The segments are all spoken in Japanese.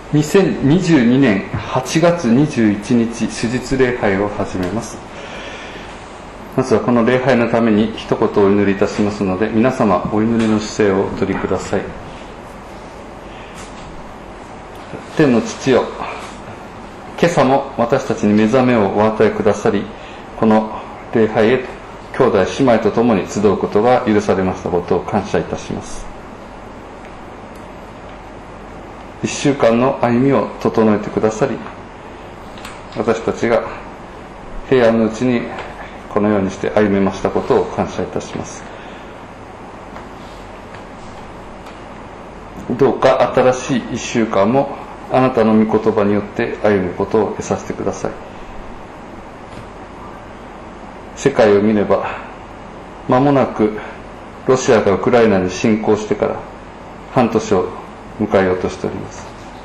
2022年8月21日手術礼拝を始めます。まずはこの礼拝のために一言お祈りいたしますので、皆様お祈りの姿勢をお取りください。天の父よ、今朝も私たちに目覚めをお与えくださり、この礼拝へと兄弟姉妹と共に集うことが許されましたことを感謝いたします。1週間の歩みを整えてくださり、私たちが平安のうちにこのようにして歩めましたことを感謝いたします。どうか新しい1週間もあなたの御言葉によって歩むことを得させてください。世界を見れば、間もなくロシアがウクライナに侵攻してから半年を迎えようとしております。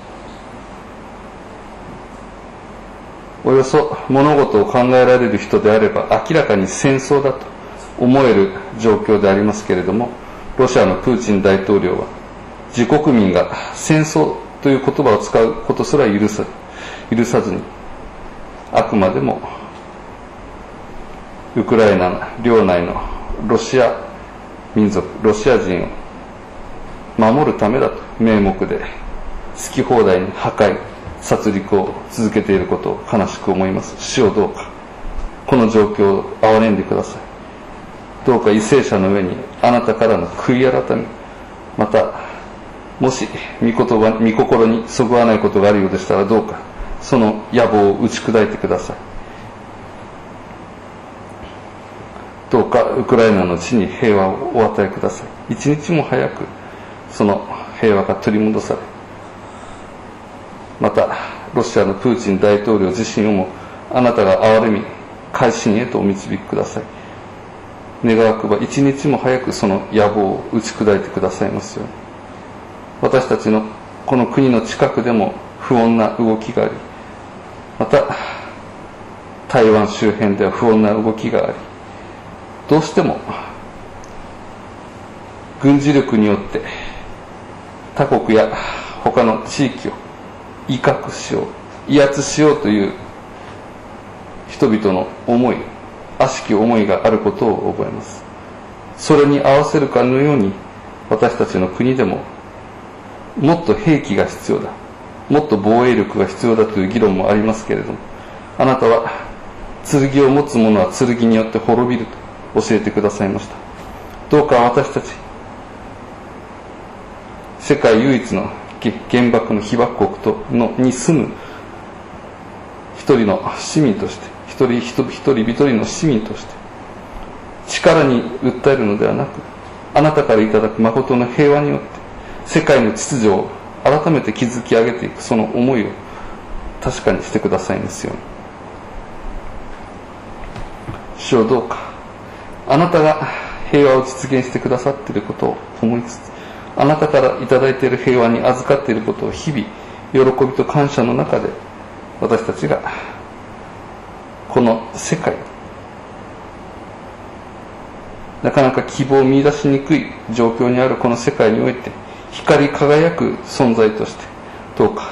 およそ物事を考えられる人であれば明らかに戦争だと思える状況でありますけれども、ロシアのプーチン大統領は自国民が戦争という言葉を使うことすら許さずに、あくまでもウクライナ領内のロシア民族、ロシア人を守るためだと名目で好き放題に破壊、殺戮を続けていることを悲しく思います。主よ、どうかこの状況を憐れんでください。どうか為政者の上にあなたからの悔い改め、またもし御心にそぐわないことがあるようでしたら、どうかその野望を打ち砕いてください。どうかウクライナの地に平和をお与えください。一日も早くその平和が取り戻され、またロシアのプーチン大統領自身をもあなたが憐れみ改心へとお導きください。願わくば一日も早くその野望を打ち砕いてくださいますように。私たちのこの国の近くでも不穏な動きがあり、また台湾周辺では不穏な動きがあり、どうしても軍事力によって他国や他の地域を威嚇しよう、威圧しようという人々の思い、悪しき思いがあることを覚えます。それに合わせるかのように、私たちの国でももっと兵器が必要だ、もっと防衛力が必要だという議論もありますけれども、あなたは剣を持つ者は剣によって滅びると教えてくださいました。どうか私たち世界唯一の原爆の被爆国に住む一人の市民として、一人一人の市民として力に訴えるのではなく、あなたからいただく誠の平和によって世界の秩序を改めて築き上げていく、その思いを確かにしてくださいますように。主よ、どうかあなたが平和を実現してくださっていることを思いつつ、あなたからいただいている平和に預かっていることを日々喜びと感謝の中で、私たちがこの世界、なかなか希望を見出しにくい状況にあるこの世界において光り輝く存在として、どうか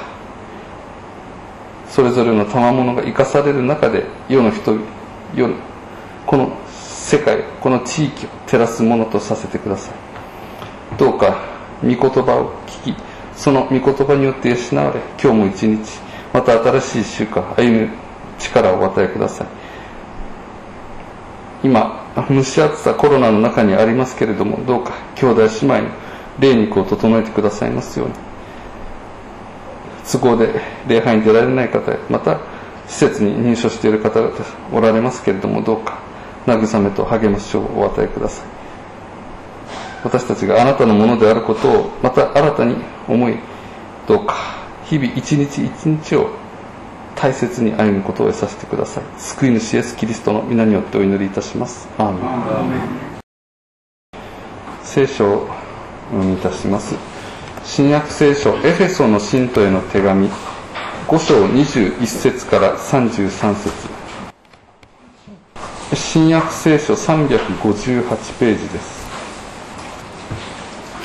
それぞれの賜物が生かされる中で世の人々、この世界、この地域を照らすものとさせてください。どうか御言葉を聞き、その御言葉によって養われ、今日も一日、また新しい週間歩む力をお与えください。今蒸し暑さコロナの中にありますけれども、どうか兄弟姉妹の霊肉を整えてくださいますように。都合で礼拝に出られない方や、また施設に入所している方々おられますけれども、どうか慰めと励ましをお与えください。私たちがあなたのものであることをまた新たに思い、どうか日々一日一日を大切に歩むことを得させてください。救い主イエスキリストの皆によってお祈りいたします。アーメン。聖書をお読みいたします。新約聖書エフェソの信徒への手紙5章21節から33節。新約聖書358ページです。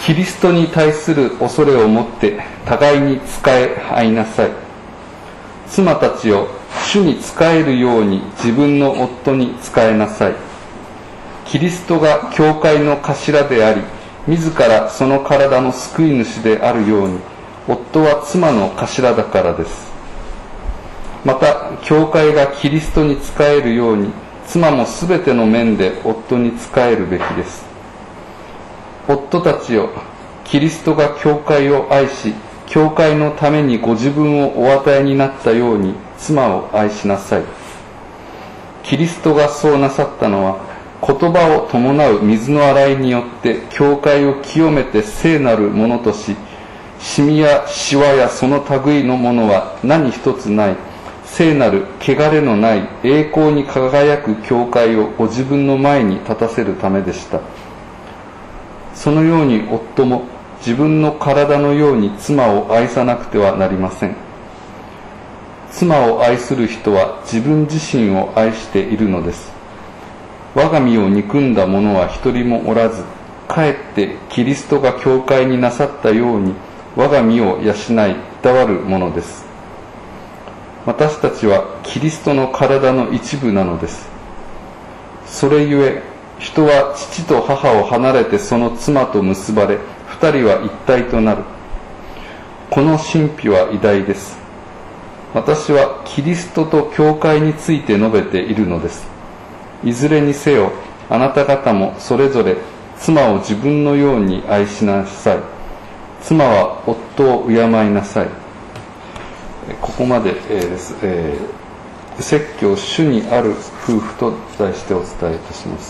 キリストに対する恐れを持って互いに仕え合いなさい。妻たちを主に仕えるように自分の夫に仕えなさい。キリストが教会の頭であり、自らその体の救い主であるように、夫は妻の頭だからです。また、教会がキリストに仕えるように、妻もすべての面で夫に仕えるべきです。夫たちよ、キリストが教会を愛し、教会のためにご自分をお与えになったように、妻を愛しなさい。キリストがそうなさったのは、言葉を伴う水の洗いによって教会を清めて聖なるものとし、シミやシワやその類のものは何一つない、聖なる汚れのない栄光に輝く教会をご自分の前に立たせるためでした。そのように夫も自分の体のように妻を愛さなくてはなりません。妻を愛する人は自分自身を愛しているのです。我が身を憎んだ者は一人もおらず、かえってキリストが教会になさったように我が身を養いいたわるものです。私たちはキリストの体の一部なのです。それゆえ人は父と母を離れてその妻と結ばれ、二人は一体となる。この神秘は偉大です。私はキリストと教会について述べているのです。いずれにせよ、あなた方もそれぞれ妻を自分のように愛しなさい。妻は夫を敬いなさい。ここまでです。説教主にある夫婦と題してお伝えいたします。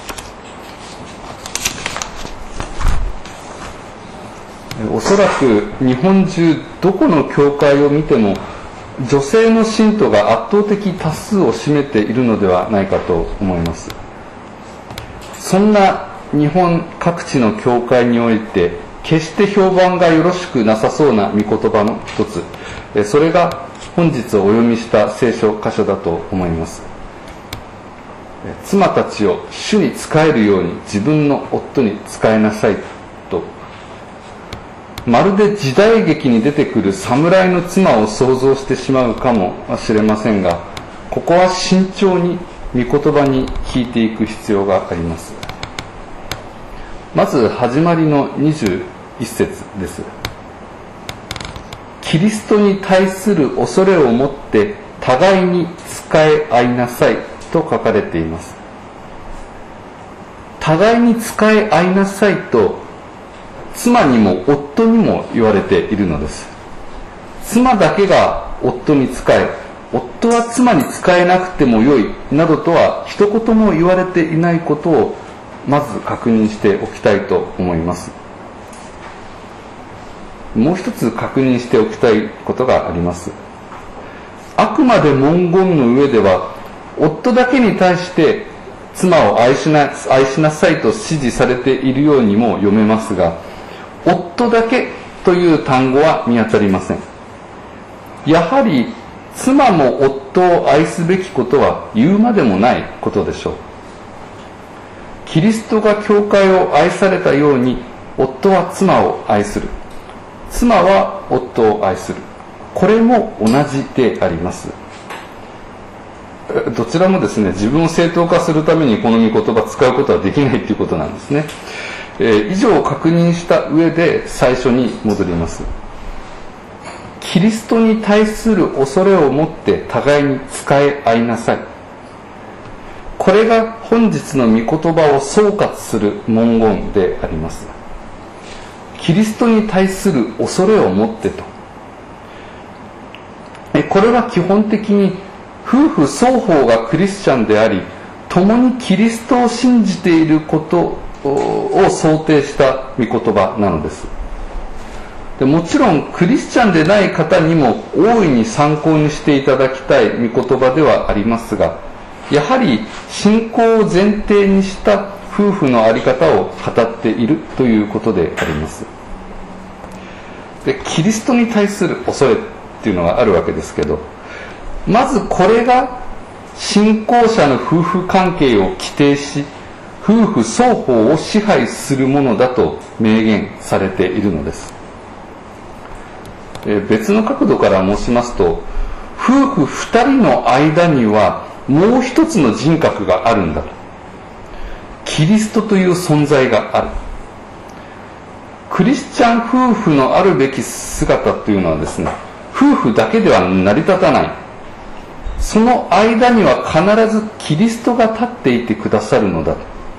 おそらく日本中どこの教会を見ても女性の信徒が圧倒的多数を占めているのではないかと思います。そんな日本各地の教会において決して評判がよろしくなさそうな御言葉の一つ、それが本日お読みした聖書箇所だと思います。妻たちを主に仕えるように自分の夫に仕えなさいと、まるで時代劇に出てくる侍の妻を想像してしまうかもしれませんが、ここは慎重に御言葉に聞いていく必要があります。まず始まりの21節です。キリストに対する恐れを持って互いに仕え合いなさいと書かれています。互いに仕え合いなさいと妻にも夫にも言われているのです。妻だけが夫に仕え、夫は妻に仕えなくてもよいなどとは一言も言われていないことをまず確認しておきたいと思います。もう一つ確認しておきたいことがあります。あくまで文言の上では夫だけに対して妻を愛しなさいと指示されているようにも読めますが、夫だけという単語は見当たりません。やはり妻も夫を愛すべきことは言うまでもないことでしょう。キリストが教会を愛されたように夫は妻を愛する。妻は夫を愛する。これも同じであります。どちらもですね、自分を正当化するためにこの御言葉を使うことはできないということなんですね。以上を確認した上で最初に戻ります。キリストに対する恐れを持って互いに仕え合いなさい。これが本日の御言葉を総括する文言であります。キリストに対する恐れを持ってと。これは基本的に夫婦双方がクリスチャンであり、共にキリストを信じていることを想定した御言葉なのです。でもちろんクリスチャンでない方にも大いに参考にしていただきたい御言葉ではありますが、やはり信仰を前提にした夫婦の在り方を語っているということであります。で、キリストに対する恐れっていうのがあるわけですけど、まずこれが信仰者の夫婦関係を規定し、 夫婦双方を支配するものだと明言されているのです。別の角度から申しますと、夫婦二人の間にはもう一つの人格があるんだと。キリストという存在がある。クリスチャン夫婦のあるべき姿というのはですね、夫婦だけでは成り立たない。その間には必ずキリストが立っていてくださるのだと。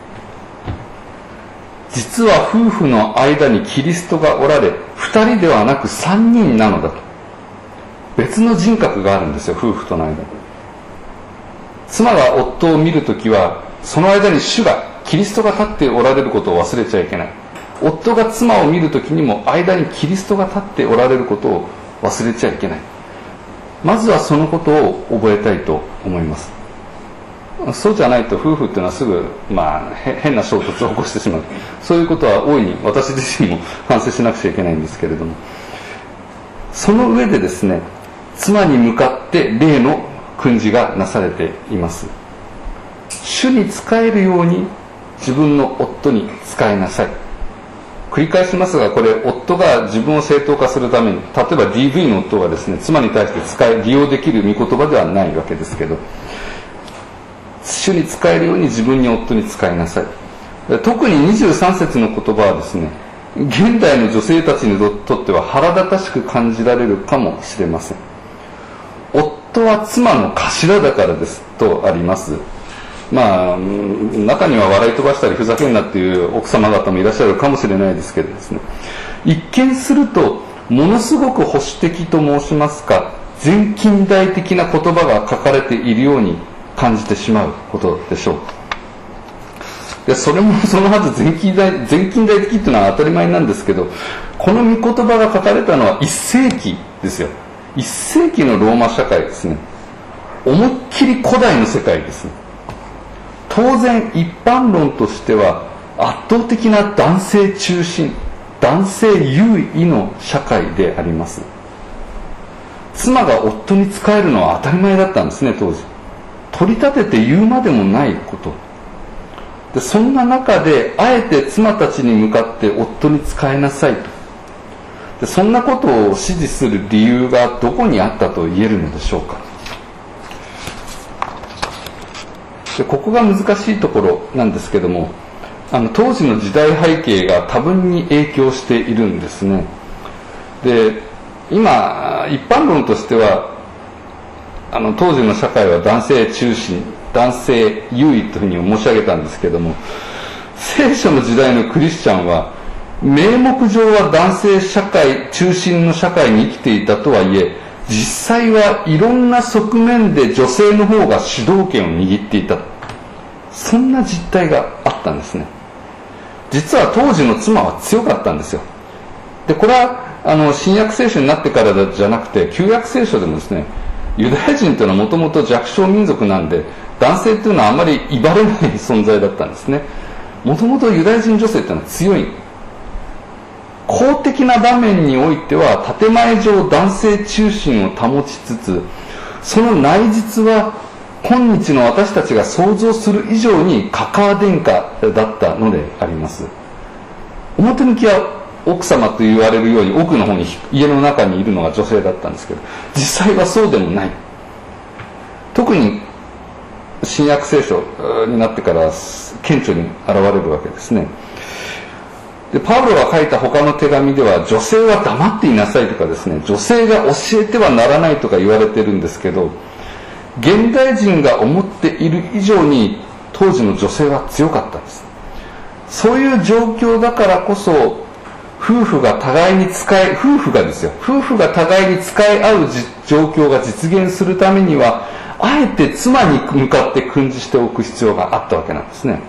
実は夫婦の間にキリストがおられ、二人ではなく三人なのだと。別の人格があるんですよ、夫婦との間に。妻が夫を見るときは、その間に主が、キリストが立っておられることを忘れちゃいけない。夫が妻を見るときにも、間にキリストが立っておられることを忘れちゃいけない。まずはそのことを覚えたいと思います。そうじゃないと夫婦っていうのはすぐ、変な衝突を起こしてしまう。そういうことは大いに私自身も反省しなくちゃいけないんですけれども、その上でですね、妻に向かって例の訓示がなされています。主に仕えるように自分の夫に仕えなさい。繰り返しますが、これ夫が自分を正当化するために、例えば DV の夫がですね、妻に対して利用できる御言葉ではないわけですけど、主に仕えるように自分に夫に仕えなさい。特に23節の言葉はですね、現代の女性たちにとっては腹立たしく感じられるかもしれません。夫は妻の頭だからですとあります。中には笑い飛ばしたりふざけんなっていう奥様方もいらっしゃるかもしれないですけどですね、一見するとものすごく保守的と申しますか、全近代的な言葉が書かれているように感じてしまうことでしょう。でそれもそのはず全近代的っていうのは当たり前なんですけど、この御言葉が書かれたのは1世紀ですよ。1世紀のローマ社会ですね。思いっきり古代の世界ですね。当然一般論としては圧倒的な男性中心、男性優位の社会であります。妻が夫に仕えるのは当たり前だったんですね、当時。取り立てて言うまでもないこと。でそんな中であえて妻たちに向かって夫に仕えなさいと。でそんなことを指示する理由がどこにあったと言えるのでしょうか。でここが難しいところなんですけども、当時の時代背景が多分に影響しているんですね。で今一般論としては当時の社会は男性中心、男性優位というふうに申し上げたんですけども、聖書の時代のクリスチャンは名目上は男性社会中心の社会に生きていたとはいえ、実際はいろんな側面で女性の方が主導権を握っていた、そんな実態があったんですね。実は当時の妻は強かったんですよ。でこれは新約聖書になってからじゃなくて、旧約聖書でもですね、ユダヤ人というのはもともと弱小民族なんで、男性というのはあまり威張れない存在だったんですね。もともとユダヤ人女性というのは強い。公的な場面においては建前上男性中心を保ちつつ、その内実は今日の私たちが想像する以上にカカア殿下だったのであります。表向きは奥様と言われるように奥の方に家の中にいるのが女性だったんですけど、実際はそうでもない。特に新約聖書になってから顕著に現れるわけですね。でパウロが書いた他の手紙では、女性は黙っていなさいとかですね、女性が教えてはならないとか言われてるんですけど、現代人が思っている以上に当時の女性は強かったんです。そういう状況だからこそ、夫婦が互いに夫婦が互いに使い合う状況が実現するためには、あえて妻に向かって訓示しておく必要があったわけなんですね。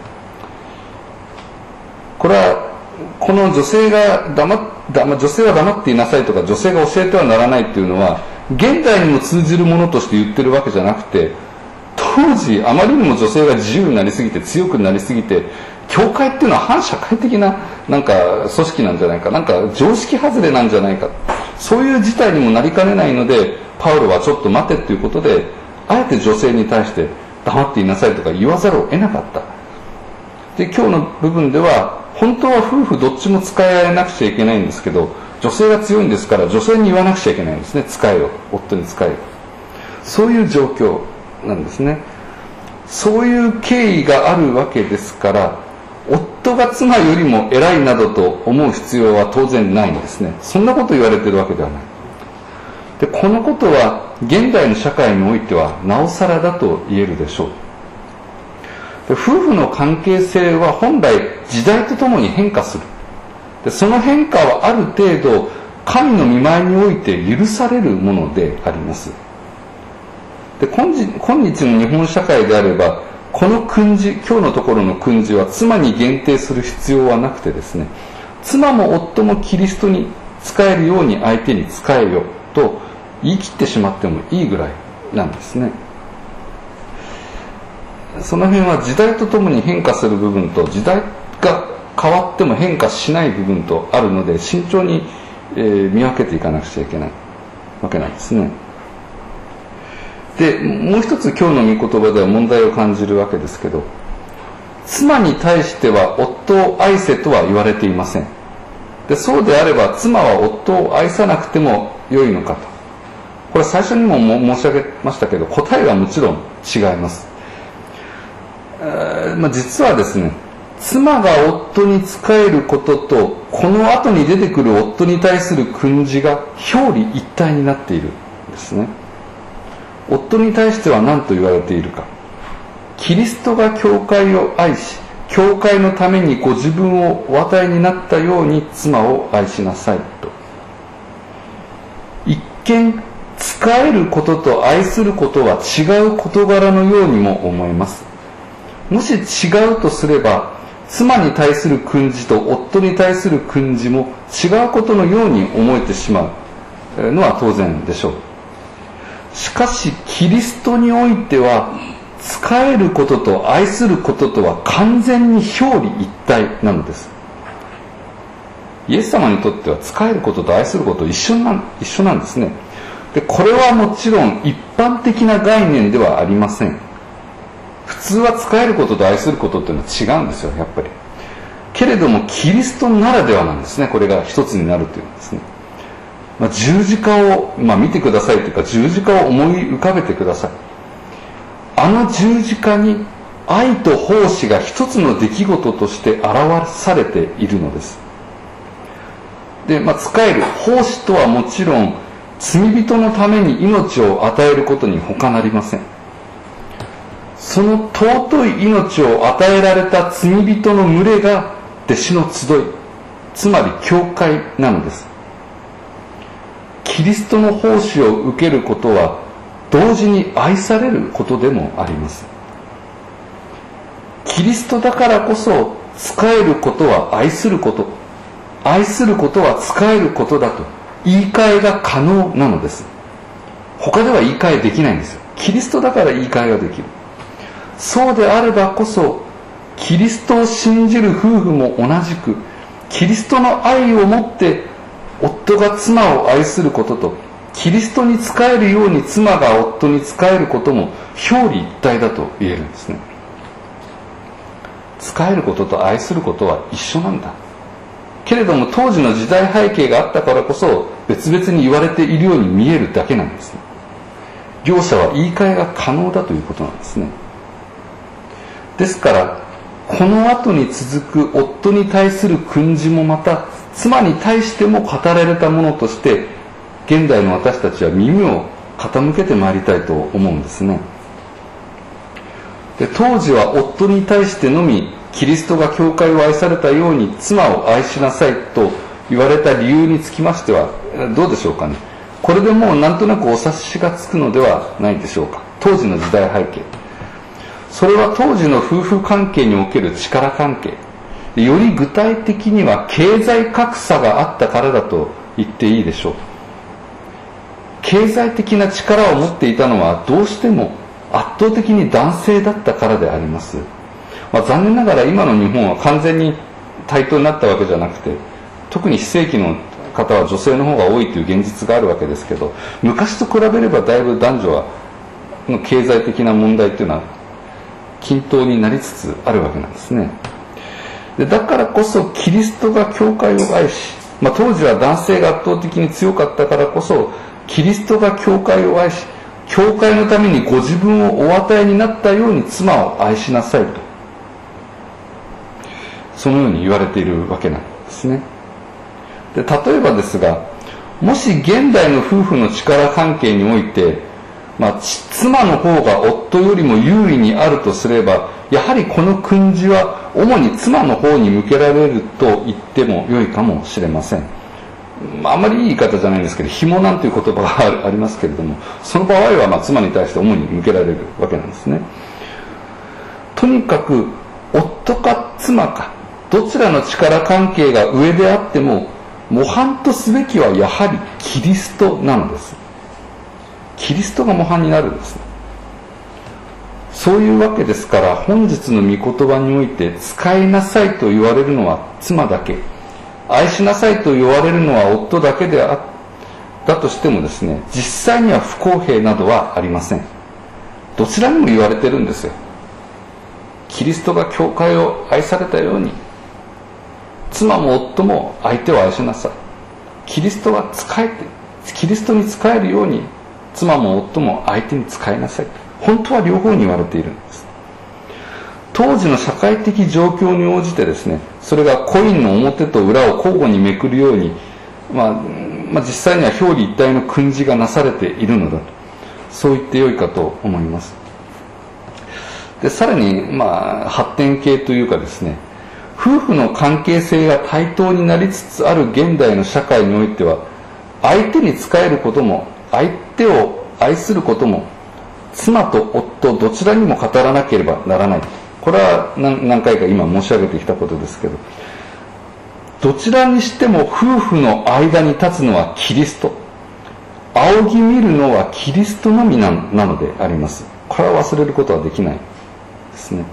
これはこの女性は黙っていなさいとか、女性が教えてはならないというのは現代にも通じるものとして言ってるわけじゃなくて、当時あまりにも女性が自由になりすぎて、強くなりすぎて、教会っていうのは反社会的な組織なんじゃないか、常識外れなんじゃないか、そういう事態にもなりかねないので、パウロはちょっと待てということで、あえて女性に対して黙っていなさいとか言わざるを得なかった。 で今日の部分では本当は夫婦どっちも使い合えなくちゃいけないんですけど、女性が強いんですから女性に言わなくちゃいけないんですね。使えよ、夫に使えよ、そういう状況なんですね。そういう経緯があるわけですから、夫が妻よりも偉いなどと思う必要は当然ないんですね。そんなこと言われてるわけではない。でこのことは現代の社会においてはなおさらだと言えるでしょう。で夫婦の関係性は本来時代とともに変化する。でその変化はある程度神の御前において許されるものであります。で今日の日本社会であれば、この訓示、今日のところの訓示は妻に限定する必要はなくてですね、妻も夫もキリストに仕えるように相手に仕えよと言い切ってしまってもいいぐらいなんですね。その辺は時代とともに変化する部分と、時代が変わっても変化しない部分とあるので、慎重に見分けていかなくちゃいけないわけなんですね。でもう一つ今日の御言葉では問題を感じるわけですけど、妻に対しては夫を愛せとは言われていません。でそうであれば妻は夫を愛さなくても良いのかと、これ最初にも申し上げましたけど、答えはもちろん違います。実はですね、妻が夫に仕えることとこの後に出てくる夫に対する訓示が表裏一体になっているんですね。夫に対しては何と言われているか。キリストが教会を愛し、教会のためにご自分をお与えになったように妻を愛しなさいと。一見仕えることと愛することは違う事柄のようにも思えます。もし違うとすれば、妻に対する訓示と夫に対する訓示も違うことのように思えてしまうのは当然でしょう。しかしキリストにおいては、仕えることと愛することとは完全に表裏一体なのです。イエス様にとっては仕えることと愛すること一緒なんですね。でこれはもちろん一般的な概念ではありません。普通は仕えることと愛することっていうのは違うんですよ、やっぱり。けれどもキリストならではなんですね、これが一つになるというのですね。十字架を、見てくださいというか、十字架を思い浮かべてください。あの十字架に愛と奉仕が一つの出来事として表されているのです。で、仕える奉仕とはもちろん罪人のために命を与えることに他なりません。その尊い命を与えられた罪人の群れが弟子の集い、つまり教会なのです。キリストの奉仕を受けることは同時に愛されることでもあります。キリストだからこそ仕えることは愛すること、愛することは仕えることだと言い換えが可能なのです。他では言い換えできないんですよ。キリストだから言い換えができる。そうであればこそ、キリストを信じる夫婦も同じく、キリストの愛をもって夫が妻を愛することと、キリストに仕えるように妻が夫に仕えることも表裏一体だと言えるんですね。仕えることと愛することは一緒なんだ。けれども当時の時代背景があったからこそ別々に言われているように見えるだけなんですね。両者は言い換えが可能だということなんですね。ですからこの後に続く夫に対する訓示もまた妻に対しても語られたものとして現代の私たちは耳を傾けてまいりたいと思うんですね。で当時は夫に対してのみキリストが教会を愛されたように妻を愛しなさいと言われた理由につきましてはどうでしょうかね。これでもうなんとなくお察しがつくのではないでしょうか。当時の時代背景、それは当時の夫婦関係における力関係、より具体的には経済格差があったからだと言っていいでしょう。経済的な力を持っていたのはどうしても圧倒的に男性だったからであります。残念ながら今の日本は完全に対等になったわけじゃなくて、特に非正規の方は女性の方が多いという現実があるわけですけど、昔と比べればだいぶ男女の経済的な問題というのは均等になりつつあるわけなんですね。 でだからこそキリストが教会を愛し、当時は男性が圧倒的に強かったからこそ、キリストが教会を愛し、教会のためにご自分をお与えになったように妻を愛しなさいと、そのように言われているわけなんですね。で例えばですが、もし現代の夫婦の力関係において、妻の方が夫よりも優位にあるとすれば、やはりこの訓示は主に妻の方に向けられると言っても良いかもしれません。あまりいい言い方じゃないんですけど、紐なんていう言葉がありますけれども、その場合は妻に対して主に向けられるわけなんですね。とにかく夫か妻かどちらの力関係が上であっても、模範とすべきはやはりキリストなのです。キリストが模範になるんです。そういうわけですから、本日の御言葉において使いなさいと言われるのは妻だけ、愛しなさいと言われるのは夫だけであったとしてもですね、実際には不公平などはありません。どちらにも言われてるんですよ。キリストが教会を愛されたように、妻も夫も相手を愛しなさい。キリストに仕えるように、妻も夫も相手に仕えなさい。本当は両方に言われているんです。当時の社会的状況に応じてですね、それがコインの表と裏を交互にめくるように、実際には表裏一体の訓示がなされているのだと、そう言ってよいかと思います。でさらに、発展系というかですね、夫婦の関係性が対等になりつつある現代の社会においては、相手に仕えることも相手を愛することも妻と夫どちらにも語らなければならない。これは何回か今申し上げてきたことですけど、どちらにしても夫婦の間に立つのはキリスト、仰ぎ見るのはキリストのみなのであります。これは忘れることはできないですね。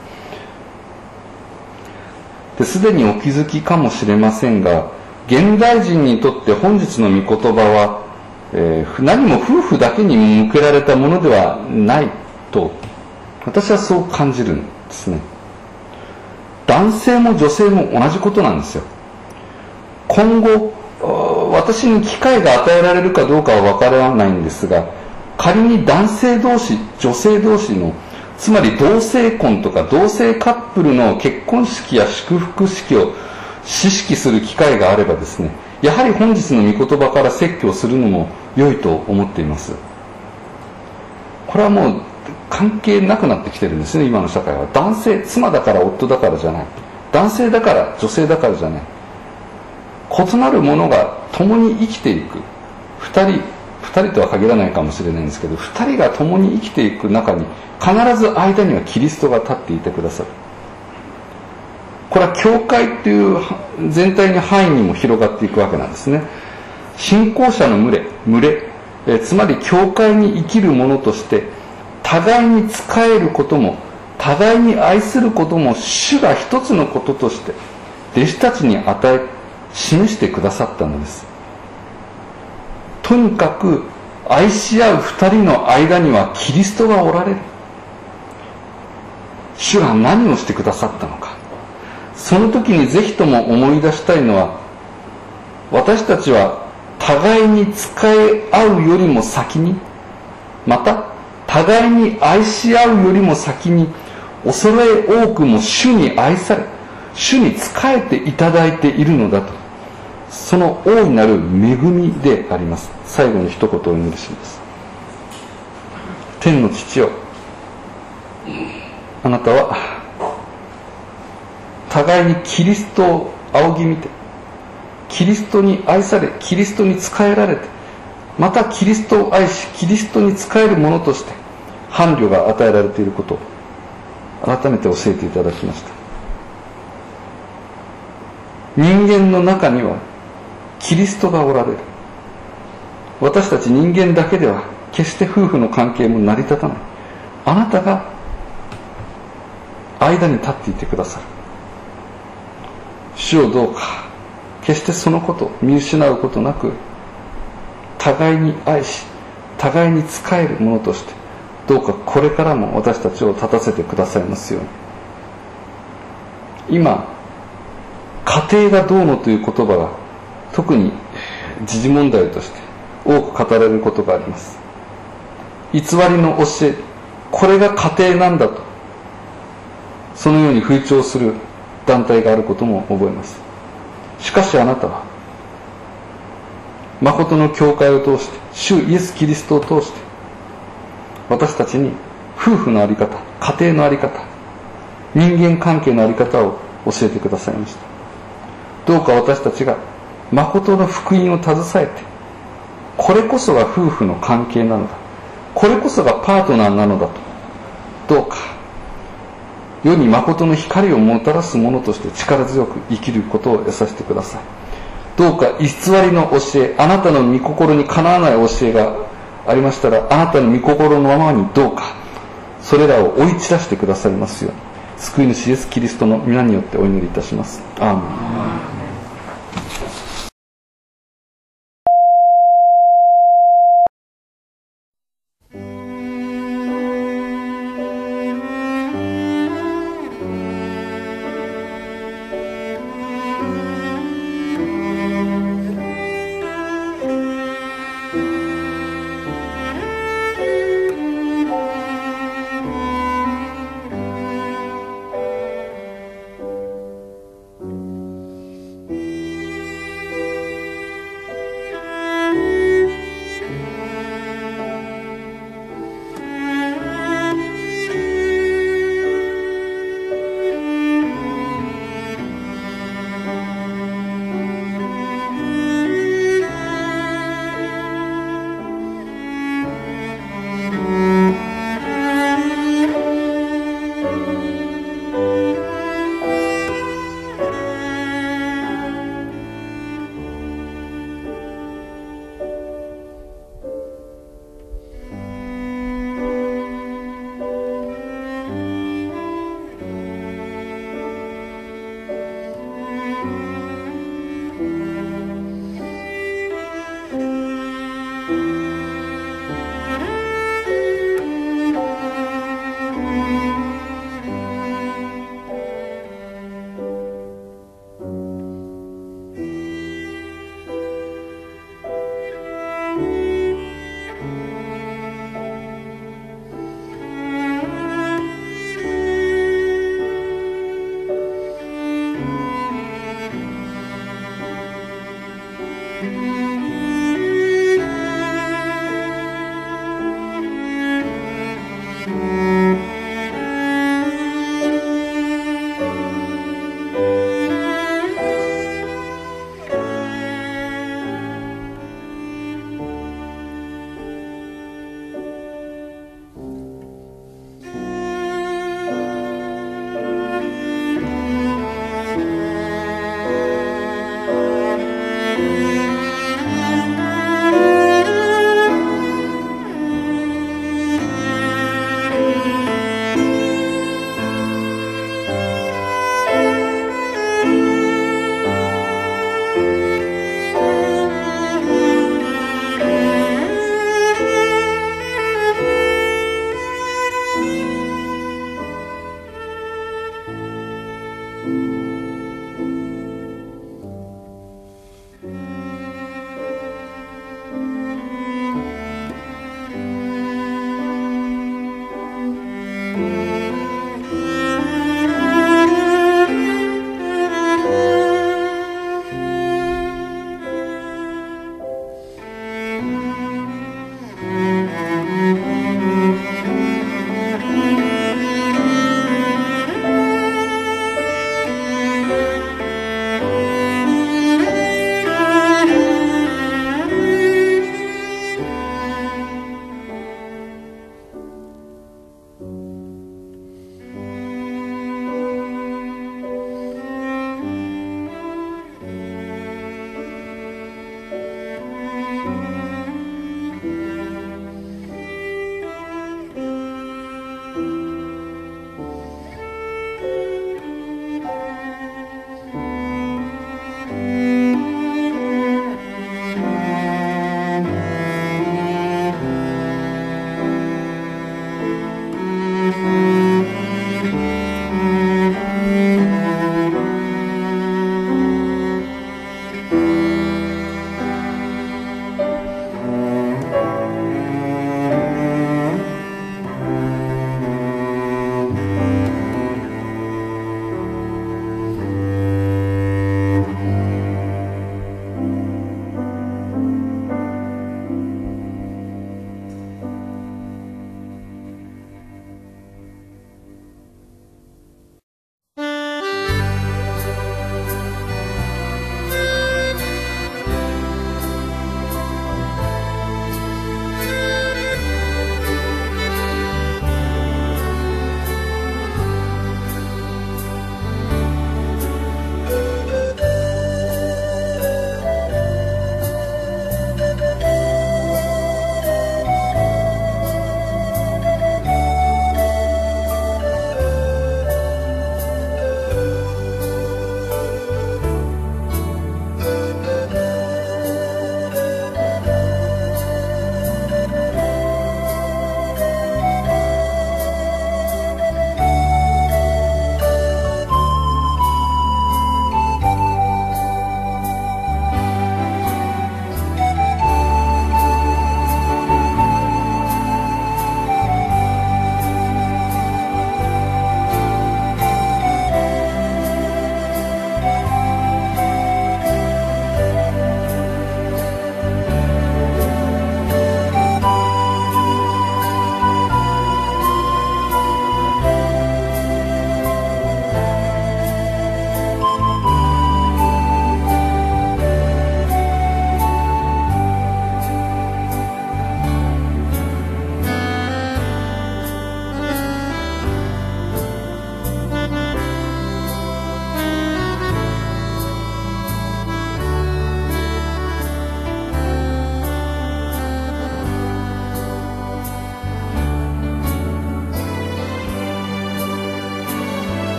すでにお気づきかもしれませんが、現代人にとって本日の御言葉は、何も夫婦だけに向けられたものではないと私はそう感じるんですね。男性も女性も同じことなんですよ。今後私に機会が与えられるかどうかは分からないんですが、仮に男性同士女性同士の、つまり同性婚とか同性カップルの結婚式や祝福式を指揮する機会があればですね、やはり本日の御言葉から説教するのも良いと思っています。これはもう関係なくなってきてるんですね、今の社会は。男性、妻だから夫だからじゃない、男性だから女性だからじゃない、異なるものが共に生きていく、二人とは限らないかもしれないんですけど、二人が共に生きていく中に必ず間にはキリストが立っていてくださる。これは教会という全体の範囲にも広がっていくわけなんですね。信仰者の群れ、つまり教会に生きる者として互いに仕えることも互いに愛することも主が一つのこととして弟子たちに示してくださったのです。とにかく愛し合う二人の間にはキリストがおられる。主が何をしてくださったのか、その時にぜひとも思い出したいのは、私たちは互いに仕え合うよりも先に、また互いに愛し合うよりも先に、恐れ多くも主に愛され、主に仕えていただいているのだと、その大いなる恵みであります。最後に一言お祈りします。天の父よ、あなたは互いにキリストを仰ぎ見て、キリストに愛され、キリストに仕えられて、またキリストを愛し、キリストに仕える者として伴侶が与えられていることを改めて教えていただきました。人間の中にはキリストがおられる。私たち人間だけでは決して夫婦の関係も成り立たない。あなたが間に立っていてくださる。主をどうか決してそのことを見失うことなく、互いに愛し互いに仕える者として、どうかこれからも私たちを立たせてくださいますように。今家庭がどうのという言葉が特に時事問題として多く語られることがあります。偽りの教え、これが家庭なんだと、そのように風潮する団体があることも覚えます。しかしあなたは誠の教会を通して、主イエス・キリストを通して、私たちに夫婦の在り方、家庭の在り方、人間関係の在り方を教えてくださいました。どうか私たちが誠の福音を携えて、これこそが夫婦の関係なのだ、これこそがパートナーなのだと、どうか世に誠の光をもたらすものとして力強く生きることを得させてください。どうか偽りの教え、あなたの御心にかなわない教えがありましたら、あなたの御心のままにどうかそれらを追い散らしてくださいますように、救い主イエスキリストの皆によってお祈りいたします。アーメン。